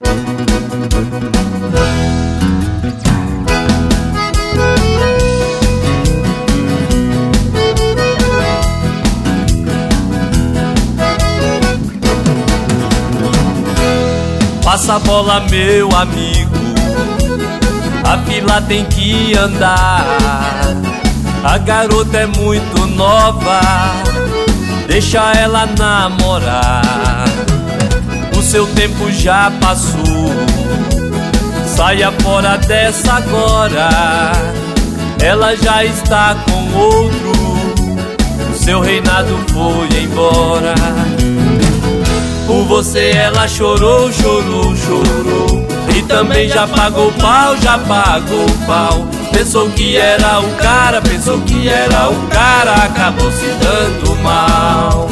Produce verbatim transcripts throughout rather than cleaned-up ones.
Passa a bola, meu amigo, a fila tem que andar. A garota é muito nova, deixa ela namorar. O seu tempo já passou, saia fora dessa agora. Ela já está com outro, o seu reinado foi embora. Por você ela chorou, chorou, chorou, e também já pagou pau, já pagou pau. Pensou que era o cara, pensou que era o cara, acabou se dando mal.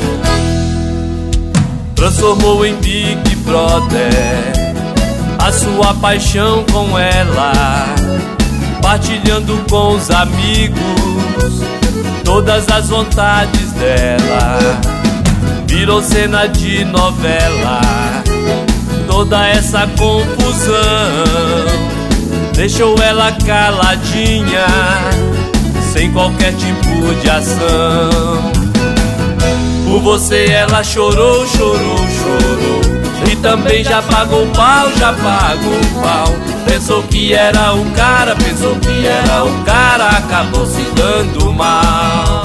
Transformou em Big Brother a sua paixão com ela, partilhando com os amigos todas as vontades dela. Virou cena de novela toda essa confusão, deixou ela caladinha, sem qualquer tipo de ação. Por você ela chorou, chorou, chorou, e também já pagou pau, já pagou pau. Pensou que era o cara, pensou que era o cara, acabou se dando mal.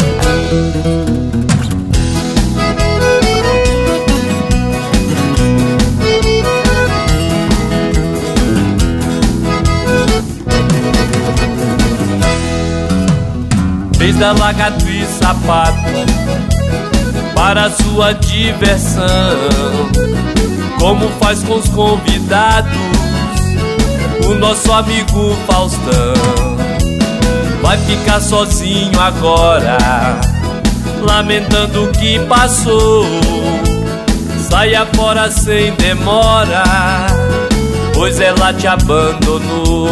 Fez da lagarto e sapato para sua diversão, como faz com os convidados o nosso amigo Faustão. Vai ficar sozinho agora, lamentando o que passou. Saia fora sem demora, pois ela te abandonou.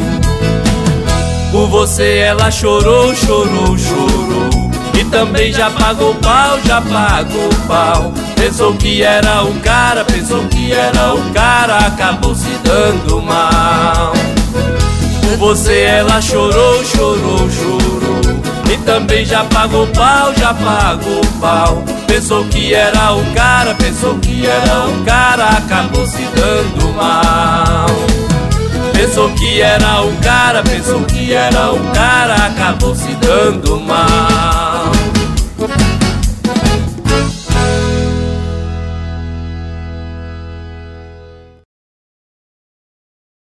Por você ela chorou, chorou, chorou, e também já pagou pau, já pagou pau. Pensou que era o cara, pensou que era o cara, acabou se dando mal. Por você ela chorou, chorou, chorou, e também já pagou pau, já pagou pau. Pensou que era o cara, pensou que era o cara, acabou se dando mal. Pensou que era o cara, pensou que era o cara, acabou se dando mal.